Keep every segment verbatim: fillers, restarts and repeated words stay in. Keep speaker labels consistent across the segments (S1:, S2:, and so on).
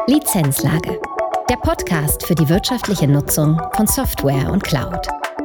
S1: Lizenzlage. Der Podcast für die wirtschaftliche Nutzung von Software und Cloud.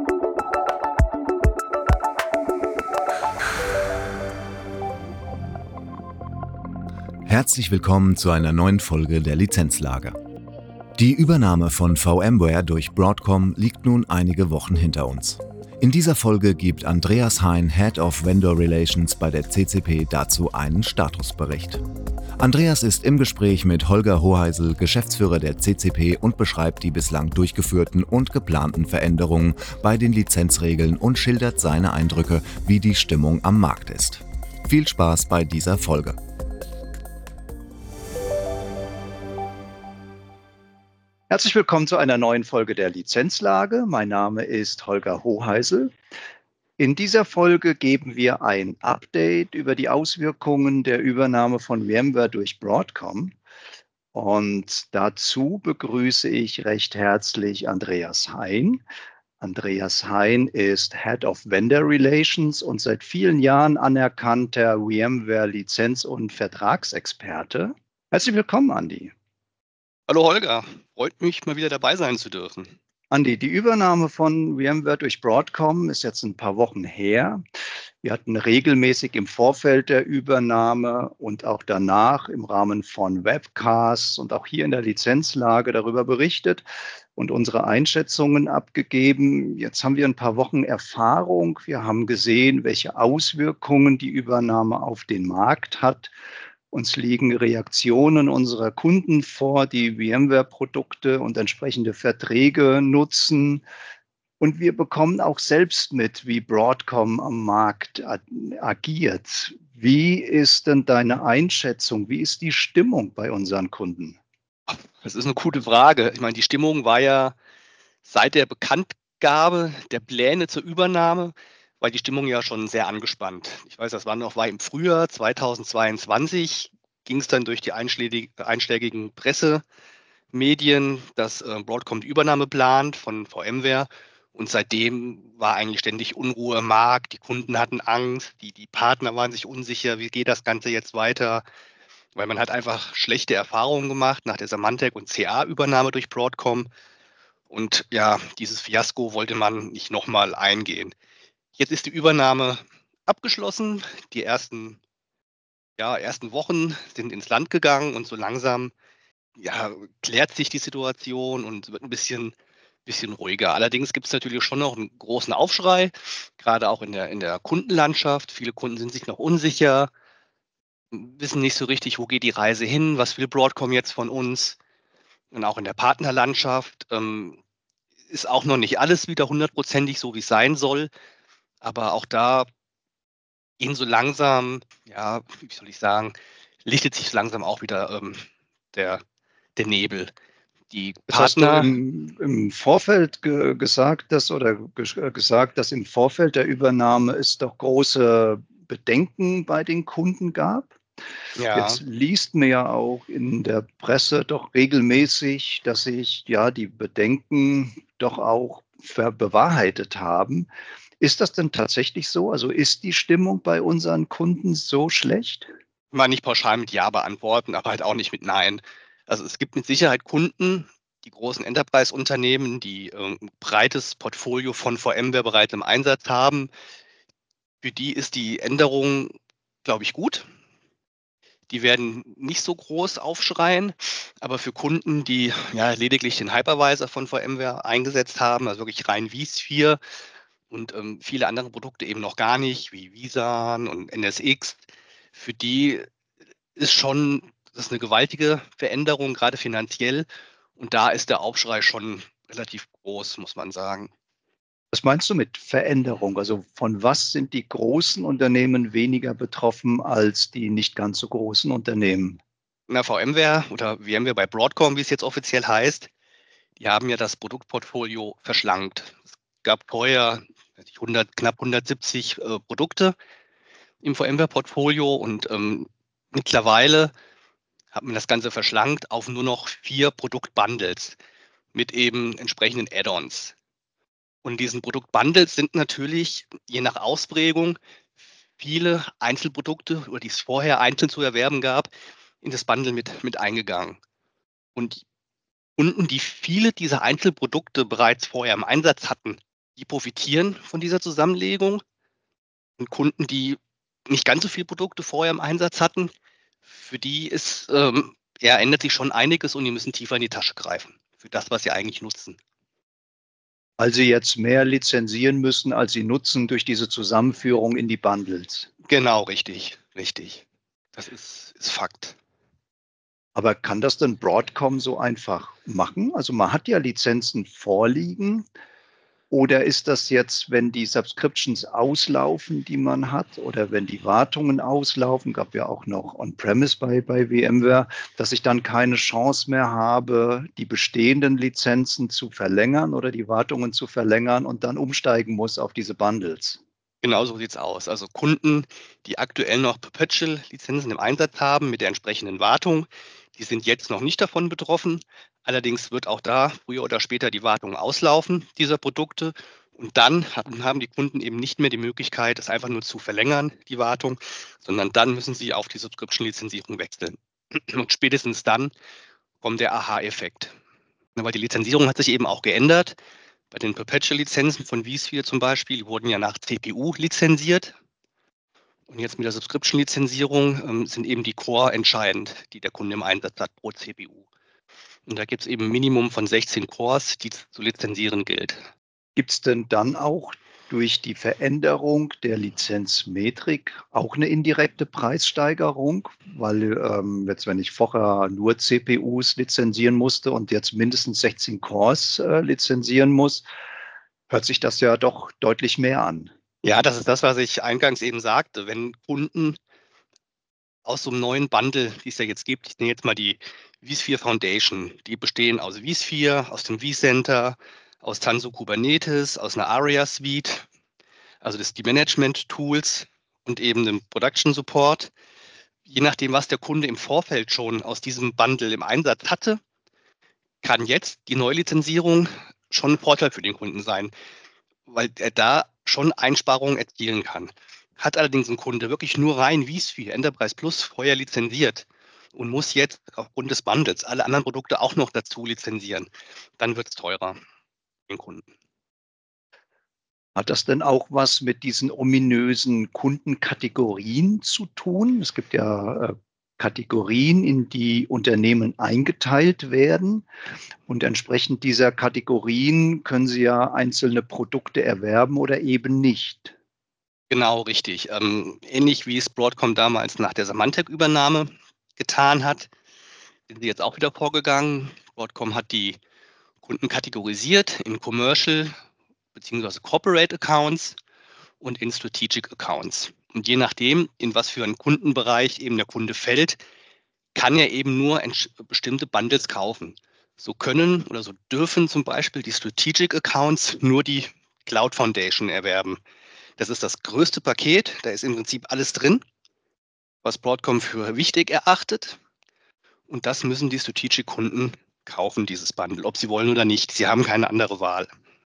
S2: Herzlich willkommen zu einer neuen Folge der Lizenzlage. Die Übernahme von VMware durch Broadcom liegt nun einige Wochen hinter uns. In dieser Folge gibt Andreas Hein, Head of Vendor Relations bei der C C P, dazu einen Statusbericht. Andreas ist im Gespräch mit Holger Hoheisel, Geschäftsführer der C C P, und beschreibt die bislang durchgeführten und geplanten Veränderungen bei den Lizenzregeln und schildert seine Eindrücke, wie die Stimmung am Markt ist. Viel Spaß bei dieser Folge.
S3: Herzlich willkommen zu einer neuen Folge der Lizenzlage. Mein Name ist Holger Hoheisel. In dieser Folge geben wir ein Update über die Auswirkungen der Übernahme von VMware durch Broadcom. Und dazu begrüße ich recht herzlich Andreas Hein. Andreas Hein ist Head of Vendor Relations und seit vielen Jahren anerkannter VMware-Lizenz- und Vertragsexperte. Herzlich willkommen, Andi.
S4: Hallo Holger, freut mich, mal wieder dabei sein zu dürfen.
S3: Andi, die Übernahme von VMware durch Broadcom ist jetzt ein paar Wochen her. Wir hatten regelmäßig im Vorfeld der Übernahme und auch danach im Rahmen von Webcasts und auch hier in der Lizenzlage darüber berichtet und unsere Einschätzungen abgegeben. Jetzt haben wir ein paar Wochen Erfahrung. Wir haben gesehen, welche Auswirkungen die Übernahme auf den Markt hat. Uns liegen Reaktionen unserer Kunden vor, die VMware-Produkte und entsprechende Verträge nutzen. Und wir bekommen auch selbst mit, wie Broadcom am Markt agiert. Wie ist denn deine Einschätzung? Wie ist die Stimmung bei unseren Kunden?
S4: Das ist eine gute Frage. Ich meine, die Stimmung war ja seit der Bekanntgabe der Pläne zur Übernahme, war die Stimmung ja schon sehr angespannt. Ich weiß, das war noch war im Frühjahr zweitausendzweiundzwanzig, ging es dann durch die einschlägigen Pressemedien, dass äh, Broadcom die Übernahme plant von VMware. Und seitdem war eigentlich ständig Unruhe im Markt. Die Kunden hatten Angst, die, die Partner waren sich unsicher, wie geht das Ganze jetzt weiter? Weil man hat einfach schlechte Erfahrungen gemacht nach der Symantec und C A-Übernahme durch Broadcom. Und ja, dieses Fiasko wollte man nicht nochmal eingehen. Jetzt ist die Übernahme abgeschlossen. Die ersten, ja, ersten Wochen sind ins Land gegangen und so langsam ja, klärt sich die Situation und wird ein bisschen, bisschen ruhiger. Allerdings gibt es natürlich schon noch einen großen Aufschrei, gerade auch in der, in der Kundenlandschaft. Viele Kunden sind sich noch unsicher, wissen nicht so richtig, wo geht die Reise hin, was will Broadcom jetzt von uns. Und auch in der Partnerlandschaft ähm, ist auch noch nicht alles wieder hundertprozentig so, wie es sein soll. Aber auch da gehen so langsam, ja, wie soll ich sagen, lichtet sich langsam auch wieder ähm, der, der Nebel. Die
S3: Das hast du
S4: Partner,
S3: im, im Vorfeld ge gesagt, dass oder ges gesagt, dass im Vorfeld der Übernahme es doch große Bedenken bei den Kunden gab.
S4: ja,
S3: Jetzt liest man ja auch in der Presse doch regelmäßig, dass sich ja die Bedenken doch auch ver bewahrheitet haben. Ist das denn tatsächlich so? Also ist die Stimmung bei unseren Kunden so schlecht?
S4: mal nicht pauschal mit Ja beantworten, aber halt auch nicht mit Nein. Also es gibt mit Sicherheit Kunden, die großen Enterprise-Unternehmen, die ähm, ein breites Portfolio von VMware bereits im Einsatz haben. Für die ist die Änderung, glaube ich, gut. Die werden nicht so groß aufschreien, aber für Kunden, die ja lediglich den Hypervisor von VMware eingesetzt haben, also wirklich rein vSphere und ähm, viele andere Produkte eben noch gar nicht, wie vSAN und N S X, für die ist schon das ist eine gewaltige Veränderung, gerade finanziell. Und da ist der Aufschrei schon relativ groß, muss man sagen.
S3: Was meinst du mit Veränderung? Also von was sind die großen Unternehmen weniger betroffen als die nicht ganz so großen Unternehmen?
S4: Na, VMware oder VMware bei Broadcom, wie es jetzt offiziell heißt, die haben ja das Produktportfolio verschlankt. Es gab vorher hundert, knapp hundertsiebzig äh, Produkte im VMware-Portfolio und ähm, mittlerweile hat man das Ganze verschlankt auf nur noch vier Produktbundles mit eben entsprechenden Add-ons. Und diesen Produktbundles sind natürlich je nach Ausprägung viele Einzelprodukte, oder die es vorher einzeln zu erwerben gab, in das Bundle mit, mit eingegangen. Und Kunden, die viele dieser Einzelprodukte bereits vorher im Einsatz hatten, die profitieren von dieser Zusammenlegung. Und Kunden, die nicht ganz so viele Produkte vorher im Einsatz hatten, für die ist, ähm, ja, ändert sich schon einiges und die müssen tiefer in die Tasche greifen für das, was sie eigentlich nutzen.
S3: Weil sie jetzt mehr lizenzieren müssen, als sie nutzen durch diese Zusammenführung in die Bundles.
S4: Genau, richtig, richtig. Das ist, ist Fakt.
S3: Aber kann das denn Broadcom so einfach machen? Also man hat ja Lizenzen vorliegen. Oder ist das jetzt, wenn die Subscriptions auslaufen, die man hat, oder wenn die Wartungen auslaufen, gab ja auch noch On-Premise bei, bei VMware, dass ich dann keine Chance mehr habe, die bestehenden Lizenzen zu verlängern oder die Wartungen zu verlängern und dann umsteigen muss auf diese Bundles?
S4: Genau so sieht es aus. Also Kunden, die aktuell noch Perpetual-Lizenzen im Einsatz haben mit der entsprechenden Wartung, die sind jetzt noch nicht davon betroffen. Allerdings wird auch da früher oder später die Wartung auslaufen dieser Produkte. Und dann haben die Kunden eben nicht mehr die Möglichkeit, es einfach nur zu verlängern, die Wartung, sondern dann müssen sie auf die Subscription-Lizenzierung wechseln. Und spätestens dann kommt der Aha-Effekt. Weil die Lizenzierung hat sich eben auch geändert. Bei den Perpetual-Lizenzen von vSphere zum Beispiel, die wurden ja nach C P U lizenziert. Und jetzt mit der Subscription-Lizenzierung ähm, sind eben die Core entscheidend, die der Kunde im Einsatz hat pro C P U. Und da gibt es eben ein Minimum von sechzehn Cores, die zu lizenzieren gilt.
S3: Gibt es denn dann auch durch die Veränderung der Lizenzmetrik auch eine indirekte Preissteigerung? Weil ähm, jetzt, wenn ich vorher nur C P Us lizenzieren musste und jetzt mindestens sechzehn Cores äh, lizenzieren muss, hört sich das ja doch deutlich mehr an.
S4: Ja, das ist das, was ich eingangs eben sagte. Wenn Kunden aus so einem neuen Bundle, die es ja jetzt gibt, ich nehme jetzt mal die vSphere Foundation, die bestehen aus vSphere, aus dem vCenter, aus Tanzu Kubernetes, aus einer Aria Suite, also das die Management-Tools und eben dem Production Support. Je nachdem, was der Kunde im Vorfeld schon aus diesem Bundle im Einsatz hatte, kann jetzt die Neulizenzierung schon ein Vorteil für den Kunden sein, weil er da schon Einsparungen erzielen kann. Hat allerdings ein Kunde wirklich nur rein vSphere Enterprise Plus vorher lizenziert und muss jetzt aufgrund des Bundles alle anderen Produkte auch noch dazu lizenzieren, dann wird es teurer für den Kunden.
S3: Hat das denn auch was mit diesen ominösen Kundenkategorien zu tun? Es gibt ja äh, Kategorien, in die Unternehmen eingeteilt werden. Und entsprechend dieser Kategorien können Sie ja einzelne Produkte erwerben oder eben nicht.
S4: Genau, richtig. Ähm, ähnlich wie es Broadcom damals nach der Symantec-Übernahme getan hat, sind sie jetzt auch wieder vorgegangen. Broadcom hat die Kunden kategorisiert in Commercial bzw. Corporate Accounts und in Strategic Accounts. Und je nachdem, in was für einen Kundenbereich eben der Kunde fällt, kann er eben nur bestimmte Bundles kaufen. So können oder so dürfen zum Beispiel die Strategic Accounts nur die Cloud Foundation erwerben. Das ist das größte Paket, da ist im Prinzip alles drin, was Broadcom für wichtig erachtet. Und das müssen die Strategic-Kunden kaufen, dieses Bundle, ob sie wollen oder nicht. Sie haben keine andere Wahl.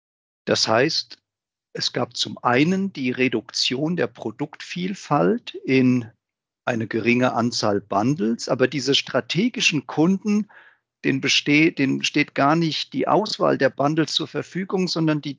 S3: Das heißt, es gab zum einen die Reduktion der Produktvielfalt in eine geringe Anzahl Bundles, aber diese strategischen Kunden, denen besteht, denen steht gar nicht die Auswahl der Bundles zur Verfügung, sondern die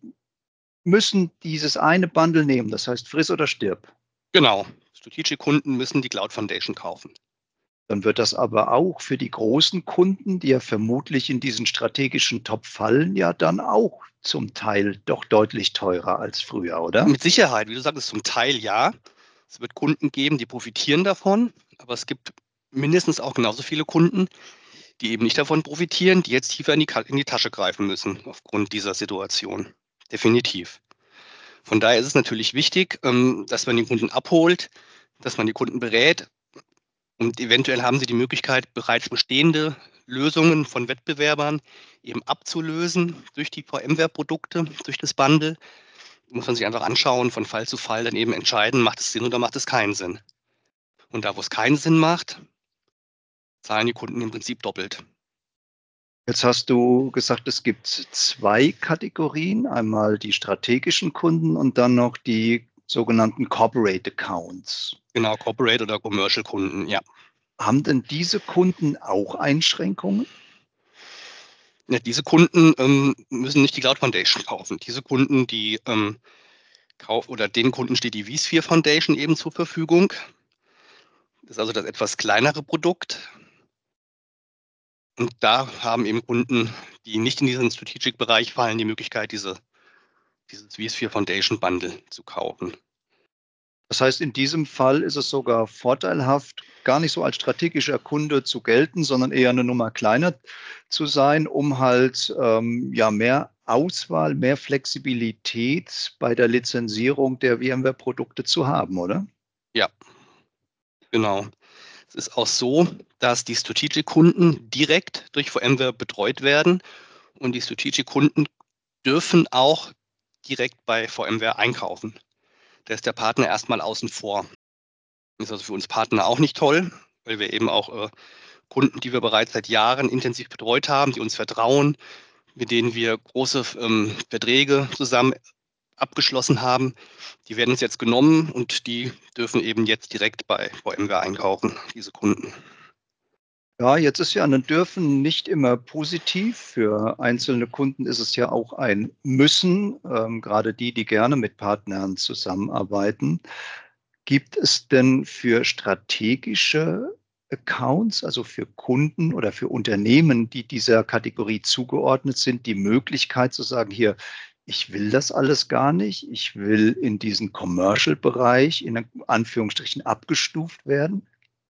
S3: müssen dieses eine Bundle nehmen. Das heißt, friss oder stirb.
S4: Genau, Strategic-Kunden müssen die Cloud Foundation kaufen.
S3: Dann wird das aber auch für die großen Kunden, die ja vermutlich in diesen strategischen Top fallen, ja dann auch zum Teil doch deutlich teurer als früher, oder?
S4: Mit Sicherheit, wie du sagst, zum Teil ja. Es wird Kunden geben, die profitieren davon, aber es gibt mindestens auch genauso viele Kunden, die eben nicht davon profitieren, die jetzt tiefer in die, in die Tasche greifen müssen aufgrund dieser Situation. Definitiv. Von daher ist es natürlich wichtig, dass man den Kunden abholt, dass man die Kunden berät und eventuell haben sie die Möglichkeit, bereits bestehende Lösungen von Wettbewerbern eben abzulösen durch die VMware-Produkte, durch das Bundle. Muss man sich einfach anschauen, von Fall zu Fall dann eben entscheiden, macht es Sinn oder macht es keinen Sinn. Und da, wo es keinen Sinn macht, zahlen die Kunden im Prinzip doppelt.
S3: Jetzt hast du gesagt, es gibt zwei Kategorien, einmal die strategischen Kunden und dann noch die sogenannten Corporate Accounts.
S4: Genau, Corporate oder Commercial Kunden, ja.
S3: Haben denn diese Kunden auch Einschränkungen?
S4: Ja, diese Kunden ähm, müssen nicht die Cloud Foundation kaufen. Diese Kunden, die ähm, kaufen oder den Kunden steht die vSphere Foundation eben zur Verfügung. Das ist also das etwas kleinere Produkt. Und da haben eben Kunden, die nicht in diesen Strategic-Bereich fallen, die Möglichkeit, diese, dieses vSphere Foundation Bundle zu kaufen.
S3: Das heißt, in diesem Fall ist es sogar vorteilhaft, gar nicht so als strategischer Kunde zu gelten, sondern eher eine Nummer kleiner zu sein, um halt ähm, ja mehr Auswahl, mehr Flexibilität bei der Lizenzierung der VMware-Produkte zu haben, oder?
S4: Ja, genau. Es ist auch so, dass die Strategic-Kunden direkt durch VMware betreut werden und die Strategic-Kunden dürfen auch direkt bei VMware einkaufen. Da ist der Partner erstmal außen vor. Ist also für uns Partner auch nicht toll, weil wir eben auch äh, Kunden, die wir bereits seit Jahren intensiv betreut haben, die uns vertrauen, mit denen wir große ähm, Verträge zusammen abgeschlossen haben, die werden uns jetzt genommen und die dürfen eben jetzt direkt bei VMware einkaufen, diese Kunden.
S3: Ja, jetzt ist ja ein Dürfen nicht immer positiv. Für einzelne Kunden ist es ja auch ein Müssen, ähm, gerade die, die gerne mit Partnern zusammenarbeiten. Gibt es denn für strategische Accounts, also für Kunden oder für Unternehmen, die dieser Kategorie zugeordnet sind, die Möglichkeit zu sagen: „Hier, ich will das alles gar nicht. Ich will in diesen Commercial-Bereich in Anführungsstrichen abgestuft werden?“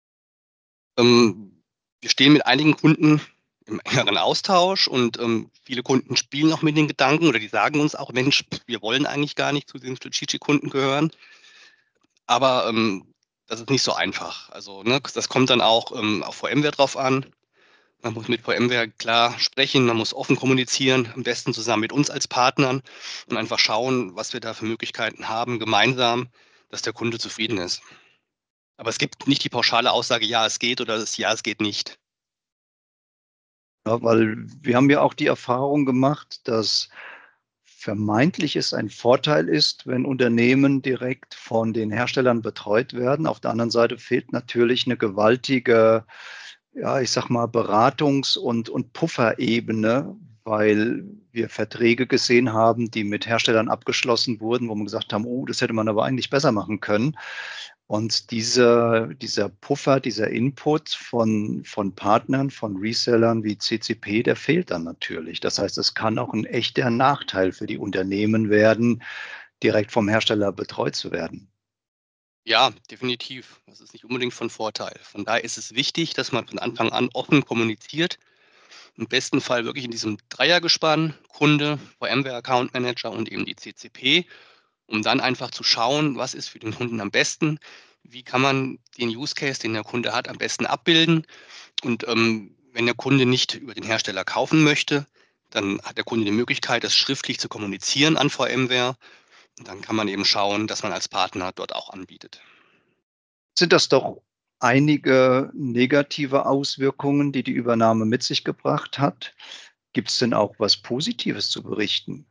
S4: Ähm, wir stehen mit einigen Kunden im engeren Austausch und ähm, viele Kunden spielen noch mit den Gedanken oder die sagen uns auch, Mensch, wir wollen eigentlich gar nicht zu den Strategic-Kunden gehören. Aber ähm, das ist nicht so einfach. Also ne, das kommt dann auch ähm, auf VMware drauf an. Man muss mit VMware klar sprechen, man muss offen kommunizieren, am besten zusammen mit uns als Partnern und einfach schauen, was wir da für Möglichkeiten haben, gemeinsam, dass der Kunde zufrieden ist. Aber es gibt nicht die pauschale Aussage, ja, es geht oder es, ja, es geht nicht.
S3: Ja, weil wir haben ja auch die Erfahrung gemacht, dass vermeintlich es ein Vorteil ist, wenn Unternehmen direkt von den Herstellern betreut werden. Auf der anderen Seite fehlt natürlich eine gewaltige, ja, ich sage mal, Beratungs und und Pufferebene, weil wir Verträge gesehen haben, die mit Herstellern abgeschlossen wurden, wo wir gesagt haben: „Oh, das hätte man aber eigentlich besser machen können.“ Und dieser dieser Puffer, dieser Input von von Partnern, von Resellern wie C C P, der fehlt dann natürlich. Das heißt, es kann auch 'n echter Nachteil für die Unternehmen werden, direkt vom Hersteller betreut zu werden.
S4: Ja, definitiv. Das ist nicht unbedingt von Vorteil. Von daher ist es wichtig, dass man von Anfang an offen kommuniziert. Im besten Fall wirklich in diesem Dreiergespann, Kunde, VMware Account Manager und eben die C C P, um dann einfach zu schauen, was ist für den Kunden am besten, wie kann man den Use Case, den der Kunde hat, am besten abbilden. Und ähm, wenn der Kunde nicht über den Hersteller kaufen möchte, dann hat der Kunde die Möglichkeit, das schriftlich zu kommunizieren an VMware. Und dann kann man eben schauen, dass man als Partner dort auch anbietet.
S3: Sind das doch einige negative Auswirkungen, die die Übernahme mit sich gebracht hat? Gibt's denn auch was Positives zu berichten?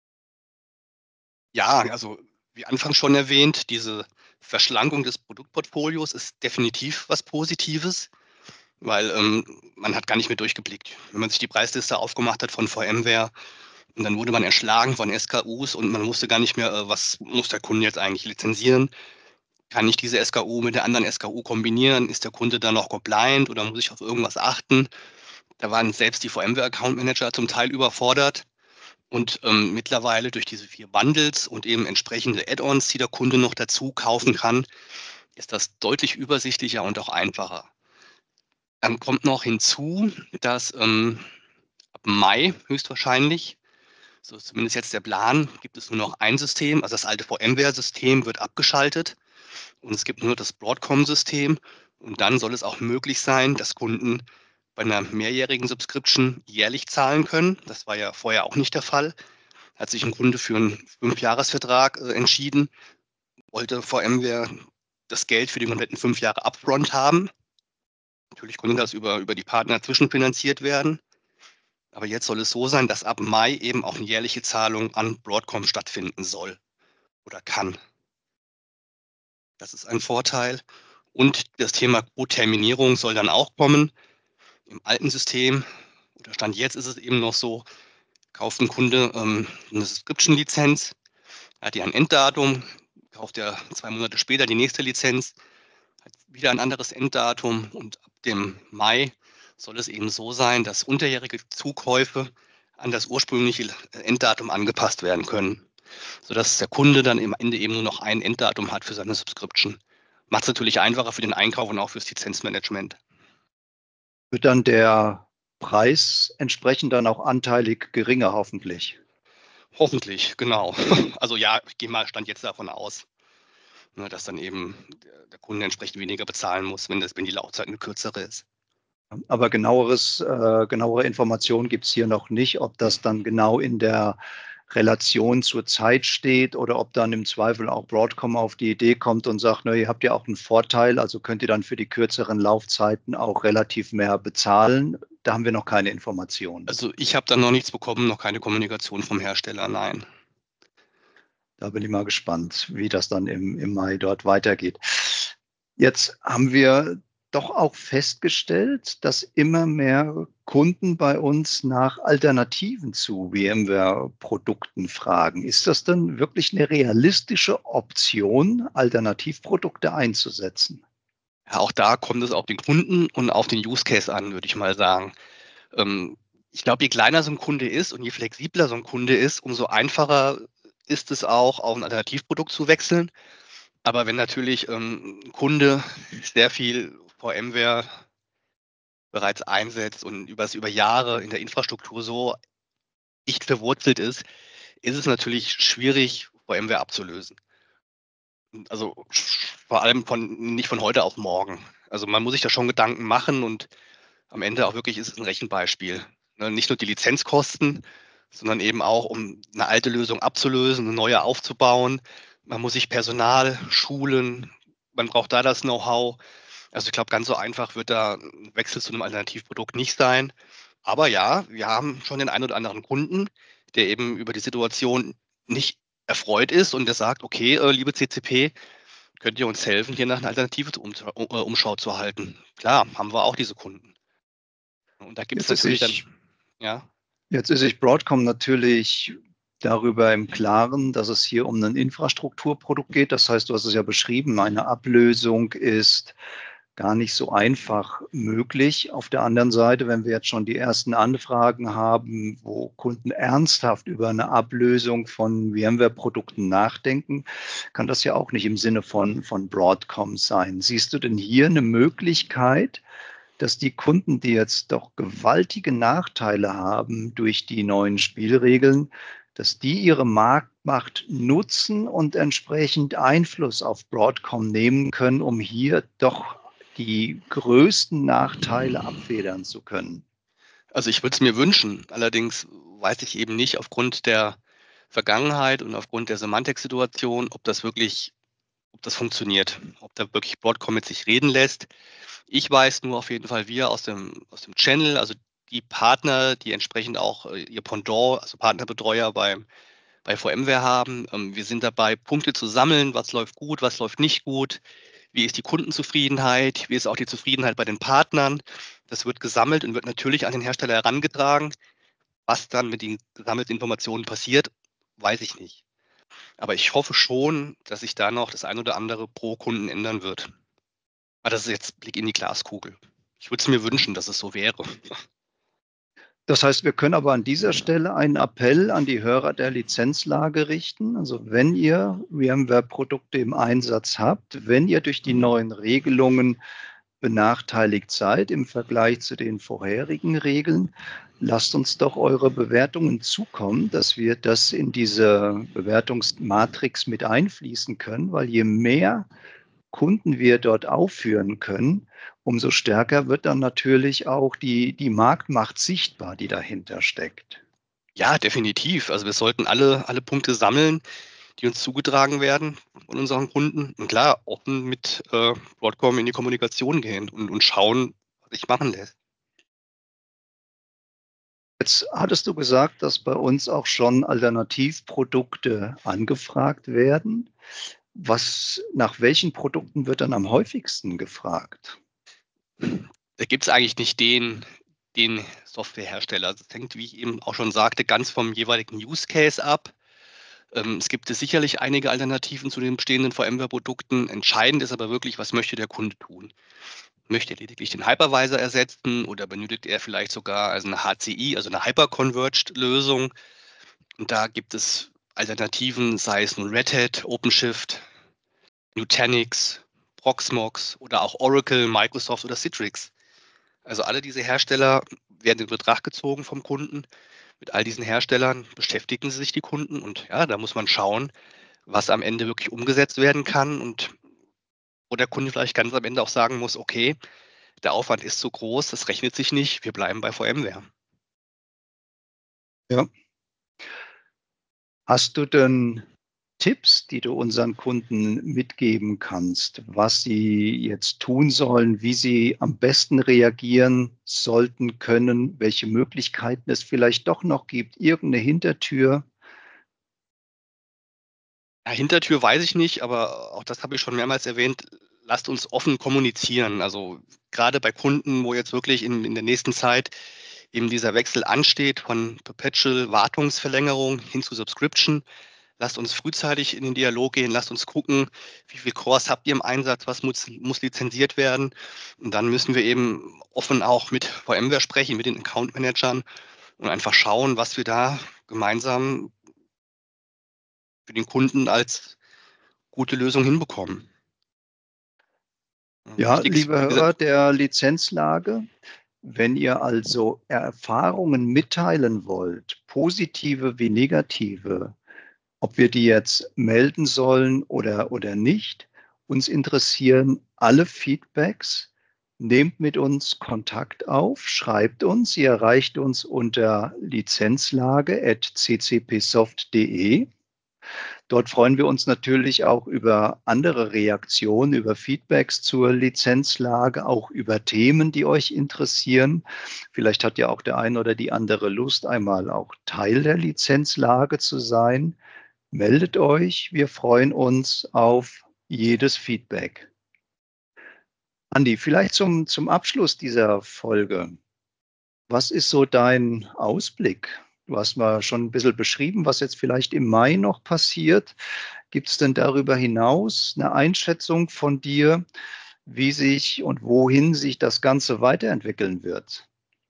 S4: Ja, also wie anfangs schon erwähnt, diese Verschlankung des Produktportfolios ist definitiv was Positives, weil ähm, man hat gar nicht mehr durchgeblickt. Wenn man sich die Preisliste aufgemacht hat von VMware und dann wurde man erschlagen von S K Us und man wusste gar nicht mehr, äh, was muss der Kunde jetzt eigentlich lizenzieren. Kann ich diese S K U mit der anderen S K U kombinieren? Ist der Kunde dann noch compliant oder muss ich auf irgendwas achten? Da waren selbst die VMware Account Manager zum Teil überfordert. Und ähm, mittlerweile durch diese vier Bundles und eben entsprechende Add-ons, die der Kunde noch dazu kaufen kann, ist das deutlich übersichtlicher und auch einfacher. Dann kommt noch hinzu, dass ähm, ab Mai höchstwahrscheinlich, so ist zumindest jetzt der Plan, gibt es nur noch ein System. Also das alte VMware-System wird abgeschaltet und es gibt nur das Broadcom-System. Und dann soll es auch möglich sein, dass Kunden bei einer mehrjährigen Subscription jährlich zahlen können. Das war ja vorher auch nicht der Fall. Hat sich ein Kunde für einen Fünfjahresvertrag äh, entschieden, wollte VMware das Geld für die kompletten fünf Jahre upfront haben. Natürlich konnte das über, über die Partner zwischenfinanziert werden. Aber jetzt soll es so sein, dass ab Mai eben auch eine jährliche Zahlung an Broadcom stattfinden soll oder kann. Das ist ein Vorteil. Und das Thema Co-Terminierung soll dann auch kommen. Im alten System Oder Stand jetzt ist es eben noch so, kauft ein Kunde ähm, eine Subscription-Lizenz, hat die ein Enddatum, kauft er zwei Monate später die nächste Lizenz, hat wieder ein anderes Enddatum und ab dem Mai soll es eben so sein, dass unterjährige Zukäufe an das ursprüngliche Enddatum angepasst werden können, sodass der Kunde dann am Ende eben nur noch ein Enddatum hat für seine Subscription. Macht es natürlich einfacher für den Einkauf und auch fürs Lizenzmanagement.
S3: Wird dann der Preis entsprechend dann auch anteilig geringer, hoffentlich?
S4: Hoffentlich, genau. Also ja, ich gehe mal Stand jetzt davon aus, ne, dass dann eben der, der Kunde entsprechend weniger bezahlen muss, wenn, das, wenn die Laufzeit eine kürzere ist.
S3: Aber genaueres, äh, genauere Informationen gibt es hier noch nicht, ob das dann genau in der Relation zur Zeit steht oder ob dann im Zweifel auch Broadcom auf die Idee kommt und sagt, na, ihr habt ja auch einen Vorteil, also könnt ihr dann für die kürzeren Laufzeiten auch relativ mehr bezahlen. Da haben wir noch keine Informationen.
S4: Also ich habe da noch nichts bekommen, noch keine Kommunikation vom Hersteller, nein.
S3: Da bin ich mal gespannt, wie das dann im, im Mai dort weitergeht. Jetzt haben wir doch auch festgestellt, dass immer mehr Kunden bei uns nach Alternativen zu VMware-Produkten fragen. Ist das denn wirklich eine realistische Option, Alternativprodukte einzusetzen?
S4: Ja, auch da kommt es auf den Kunden und auf den Use Case an, würde ich mal sagen. Ähm, ich glaube, je kleiner so ein Kunde ist und je flexibler so ein Kunde ist, umso einfacher ist es auch, auf ein Alternativprodukt zu wechseln. Aber wenn natürlich ähm, ein Kunde sehr viel VMware bereits einsetzt und übers über Jahre in der Infrastruktur so dicht verwurzelt ist, ist es natürlich schwierig, VMware abzulösen. Also vor allem von nicht von heute auf morgen. Also man muss sich da schon Gedanken machen und am Ende auch wirklich ist es ein Rechenbeispiel. Ne, nicht nur die Lizenzkosten, sondern eben auch, um eine alte Lösung abzulösen, eine neue aufzubauen. Man muss sich Personal schulen, man braucht da das Know-how. Also ich glaube, ganz so einfach wird da ein Wechsel zu einem Alternativprodukt nicht sein. Aber ja, wir haben schon den einen oder anderen Kunden, der eben über die Situation nicht erfreut ist und der sagt, okay, äh, liebe C C P, könnt ihr uns helfen, hier nach einer Alternative zu um, äh, Umschau zu halten? Klar, haben wir auch diese Kunden. Und da gibt es
S3: Jetzt ist
S4: natürlich dann,
S3: sich,
S4: ja,
S3: jetzt ist sich Broadcom natürlich darüber im Klaren, dass es hier um ein Infrastrukturprodukt geht. Das heißt, du hast es ja beschrieben, eine Ablösung ist gar nicht so einfach möglich. Auf der anderen Seite, wenn wir jetzt schon die ersten Anfragen haben, wo Kunden ernsthaft über eine Ablösung von VMware-Produkten nachdenken, kann das ja auch nicht im Sinne von, von Broadcom sein. Siehst du denn hier eine Möglichkeit, dass die Kunden, die jetzt doch gewaltige Nachteile haben durch die neuen Spielregeln, dass die ihre Marktmacht nutzen und entsprechend Einfluss auf Broadcom nehmen können, um hier doch die größten Nachteile abfedern zu können?
S4: also ich würde es mir wünschen. Allerdings weiß ich eben nicht aufgrund der Vergangenheit und aufgrund der Semantik-Situation, ob das wirklich, ob das funktioniert, ob da wirklich Broadcom mit sich reden lässt. Ich weiß nur auf jeden Fall, wir aus dem, aus dem Channel, also die Partner, die entsprechend auch äh, ihr Pendant, also Partnerbetreuer beim, bei VMware haben. Ähm, wir sind dabei, Punkte zu sammeln, was läuft gut, was läuft nicht gut, wie ist die Kundenzufriedenheit, wie ist auch die Zufriedenheit bei den Partnern. Das wird gesammelt und wird natürlich an den Hersteller herangetragen. Was dann mit den gesammelten Informationen passiert, weiß ich nicht. Aber ich hoffe schon, dass sich da noch das ein oder andere pro Kunden ändern wird. Aber das ist jetzt Blick in die Glaskugel. Ich würde es mir wünschen, dass es so wäre.
S3: Das heißt, wir können aber an dieser Stelle einen Appell an die Hörer der Lizenzlage richten. Also wenn ihr VMware-Produkte im Einsatz habt, wenn ihr durch die neuen Regelungen benachteiligt seid im Vergleich zu den vorherigen Regeln, lasst uns doch eure Bewertungen zukommen, dass wir das in diese Bewertungsmatrix mit einfließen können, weil je mehr Kunden wir dort aufführen können, umso stärker wird dann natürlich auch die, die Marktmacht sichtbar, die dahinter steckt.
S4: Ja, definitiv. Also wir sollten alle, alle Punkte sammeln, die uns zugetragen werden von unseren Kunden. Und klar, offen mit äh, Broadcom in die Kommunikation gehen und, und schauen, was sich machen lässt.
S3: Jetzt hattest du gesagt, dass bei uns auch schon Alternativprodukte angefragt werden. Was, nach welchen Produkten wird dann am häufigsten gefragt?
S4: Da gibt es eigentlich nicht den, den Softwarehersteller. Also das hängt, wie ich eben auch schon sagte, ganz vom jeweiligen Use Case ab. Ähm, es gibt sicherlich einige Alternativen zu den bestehenden VMware-Produkten. Entscheidend ist aber wirklich, was möchte der Kunde tun? Möchte er lediglich den Hypervisor ersetzen oder benötigt er vielleicht sogar also eine H C I, also eine Hyper-Converged-Lösung? Und da gibt es Alternativen, sei es nun Red Hat, OpenShift, Nutanix, Proxmox oder auch Oracle, Microsoft oder Citrix. Also alle diese Hersteller werden in Betracht gezogen vom Kunden. Mit all diesen Herstellern beschäftigen sich die Kunden und ja, da muss man schauen, was am Ende wirklich umgesetzt werden kann und wo der Kunde vielleicht ganz am Ende auch sagen muss, okay, der Aufwand ist zu groß, das rechnet sich nicht, wir bleiben bei VMware.
S3: Ja. Hast du denn Tipps, die du unseren Kunden mitgeben kannst, was sie jetzt tun sollen, wie sie am besten reagieren sollten können, welche Möglichkeiten es vielleicht doch noch gibt, irgendeine Hintertür?
S4: Ja, Hintertür weiß ich nicht, aber auch das habe ich schon mehrmals erwähnt. Lasst uns offen kommunizieren. Also gerade bei Kunden, wo jetzt wirklich in, in der nächsten Zeit eben dieser Wechsel ansteht von Perpetual Wartungsverlängerung hin zu Subscription. Lasst uns frühzeitig in den Dialog gehen, lasst uns gucken, wie viel Cores habt ihr im Einsatz, was muss, muss lizenziert werden. Und dann müssen wir eben offen auch mit VMware sprechen, mit den Account Managern und einfach schauen, was wir da gemeinsam für den Kunden als gute Lösung hinbekommen.
S3: Ja,
S4: Wichtig ist,
S3: liebe
S4: wie gesagt,
S3: Hörer der Lizenzlage, wenn ihr also Erfahrungen mitteilen wollt, positive wie negative, ob wir die jetzt melden sollen oder, oder nicht, uns interessieren alle Feedbacks. Nehmt mit uns Kontakt auf, schreibt uns. Ihr erreicht uns unter lizenzlage at c c p soft punkt de. Dort freuen wir uns natürlich auch über andere Reaktionen, über Feedbacks zur Lizenzlage, auch über Themen, die euch interessieren. Vielleicht hat ja auch der eine oder die andere Lust, einmal auch Teil der Lizenzlage zu sein. Meldet euch, wir freuen uns auf jedes Feedback. Andi, vielleicht zum, zum Abschluss dieser Folge. Was ist so dein Ausblick? Du hast mal schon ein bisschen beschrieben, was jetzt vielleicht im Mai noch passiert. Gibt es denn darüber hinaus eine Einschätzung von dir, wie sich und wohin sich das Ganze weiterentwickeln wird?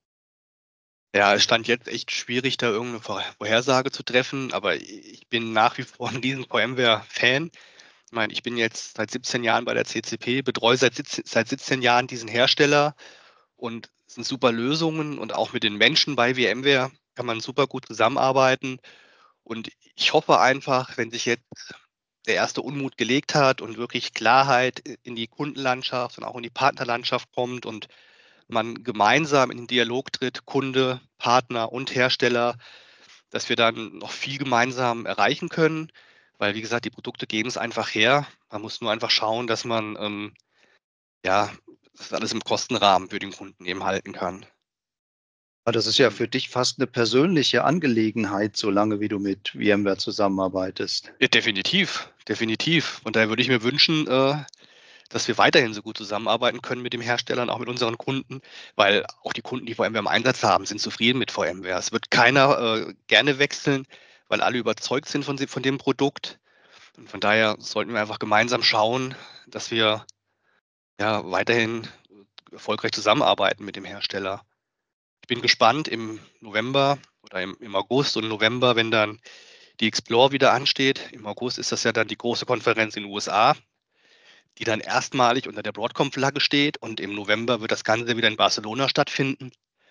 S4: ja, es stand jetzt echt schwierig, da irgendeine Vor- Vorhersage zu treffen, aber ich bin nach wie vor ein riesen VMware-Fan. Ich meine, ich bin jetzt seit siebzehn Jahren bei der C C P, betreue seit, siebzehn seit siebzehn Jahren diesen Hersteller und es sind super Lösungen und auch mit den Menschen bei VMware kann man super gut zusammenarbeiten. Und ich hoffe einfach, wenn sich jetzt der erste Unmut gelegt hat und wirklich Klarheit in die Kundenlandschaft und auch in die Partnerlandschaft kommt und man gemeinsam in den Dialog tritt, Kunde, Partner und Hersteller, dass wir dann noch viel gemeinsam erreichen können, weil wie gesagt, die Produkte geben es einfach her. Man muss nur einfach schauen, dass man ähm, ja, das alles im Kostenrahmen für den Kunden eben halten kann.
S3: Ah, das ist ja für dich fast eine persönliche Angelegenheit, solange wie du mit VMware zusammenarbeitest.
S4: Ja, definitiv, definitiv. Und daher würde ich mir wünschen, äh, dass wir weiterhin so gut zusammenarbeiten können mit dem Hersteller und auch mit unseren Kunden, weil auch die Kunden, die VMware im Einsatz haben, sind zufrieden mit VMware. Es wird keiner äh, gerne wechseln, weil alle überzeugt sind von, sie- von dem Produkt. Und von daher sollten wir einfach gemeinsam schauen, dass wir ja weiterhin erfolgreich zusammenarbeiten mit dem Hersteller. Ich bin gespannt im November oder im, im August und November, wenn dann die Explore wieder ansteht. Im August ist das ja dann die große Konferenz in den U S A, die dann erstmalig unter der Broadcom-Flagge steht. Und im November wird das Ganze wieder in Barcelona stattfinden.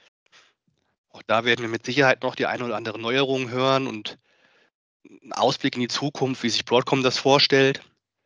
S4: Auch da werden wir mit Sicherheit noch die eine oder andere Neuerung hören und einen Ausblick in die Zukunft, wie sich Broadcom das vorstellt.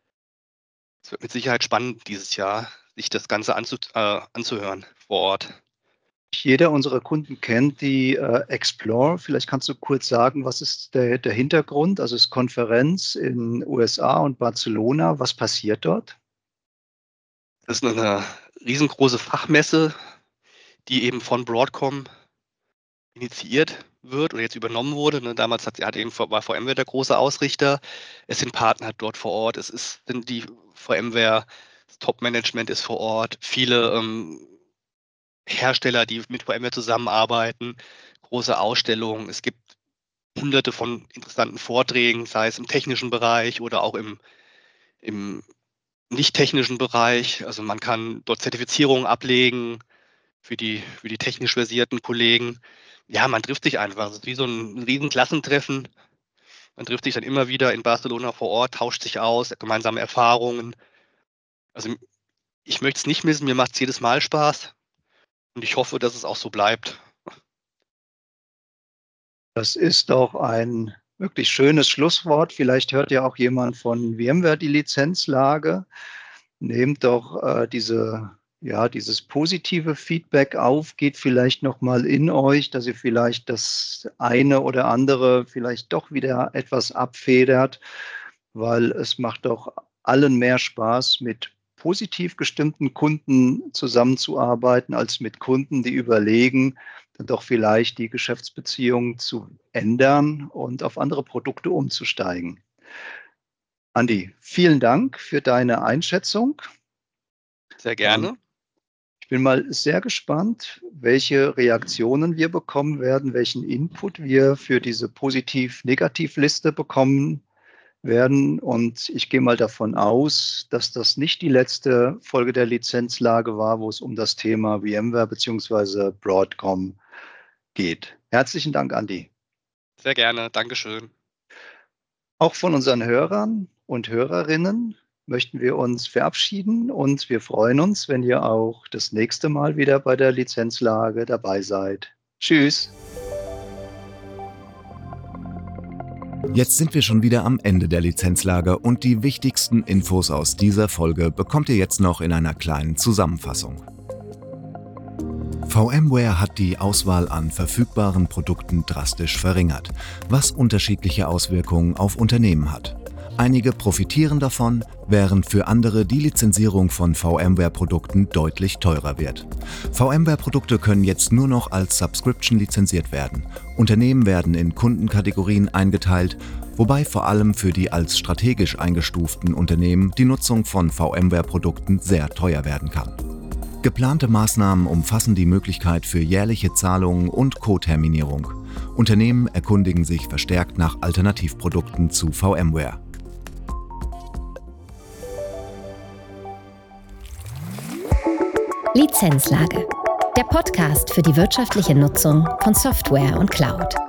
S4: Es wird mit Sicherheit spannend dieses Jahr, sich das Ganze anzu, äh, anzuhören vor Ort.
S3: Jeder unserer Kunden kennt die äh, Explore. Vielleicht kannst du kurz sagen, was ist der, der Hintergrund? Also es ist Konferenz in U S A und Barcelona. Was passiert dort?
S4: Das ist eine riesengroße Fachmesse, die eben von Broadcom initiiert wird oder jetzt übernommen wurde. Ne, damals hat, hat eben war VMware der große Ausrichter. Es sind Partner dort vor Ort. Es ist, sind die VMware, das Top-Management ist vor Ort. Viele ähm, Hersteller, die mit VMware zusammenarbeiten, große Ausstellungen. Es gibt hunderte von interessanten Vorträgen, sei es im technischen Bereich oder auch im, im nicht-technischen Bereich. Also man kann dort Zertifizierungen ablegen für die, für die technisch versierten Kollegen. Ja, man trifft sich einfach. Es ist wie so ein riesen Klassentreffen. Man trifft sich dann immer wieder in Barcelona vor Ort, tauscht sich aus, gemeinsame Erfahrungen. Also ich möchte es nicht missen, mir macht es jedes Mal Spaß und ich hoffe, dass es auch so bleibt.
S3: Das ist doch ein wirklich schönes Schlusswort. Vielleicht hört ja auch jemand von VMware die Lizenzlage. Nehmt doch äh, diese, ja, dieses positive Feedback auf, geht vielleicht nochmal in euch, dass ihr vielleicht das eine oder andere vielleicht doch wieder etwas abfedert, weil es macht doch allen mehr Spaß, mit positiv gestimmten Kunden zusammenzuarbeiten, als mit Kunden, die überlegen, dann doch vielleicht die Geschäftsbeziehung zu ändern und auf andere Produkte umzusteigen. Andi, vielen Dank für deine Einschätzung.
S4: Sehr gerne.
S3: Und ich bin mal sehr gespannt, welche Reaktionen wir bekommen werden, welchen Input wir für diese Positiv-Negativ-Liste bekommen werden. Und ich gehe mal davon aus, dass das nicht die letzte Folge der Lizenzlage war, wo es um das Thema VMware bzw. Broadcom geht. Herzlichen Dank, Andi.
S4: Sehr gerne, Dankeschön.
S3: Auch von unseren Hörern und Hörerinnen möchten wir uns verabschieden und wir freuen uns, wenn ihr auch das nächste Mal wieder bei der Lizenzlage dabei seid. Tschüss.
S2: Jetzt sind wir schon wieder am Ende der Lizenzlage und die wichtigsten Infos aus dieser Folge bekommt ihr jetzt noch in einer kleinen Zusammenfassung. VMware hat die Auswahl an verfügbaren Produkten drastisch verringert, was unterschiedliche Auswirkungen auf Unternehmen hat. Einige profitieren davon, während für andere die Lizenzierung von VMware-Produkten deutlich teurer wird. VMware-Produkte können jetzt nur noch als Subscription lizenziert werden. Unternehmen werden in Kundenkategorien eingeteilt, wobei vor allem für die als strategisch eingestuften Unternehmen die Nutzung von VMware-Produkten sehr teuer werden kann. Geplante Maßnahmen umfassen die Möglichkeit für jährliche Zahlungen und Co-Terminierung. Unternehmen erkundigen sich verstärkt nach Alternativprodukten zu VMware.
S1: Lizenzlage. Der Podcast für die wirtschaftliche Nutzung von Software und Cloud.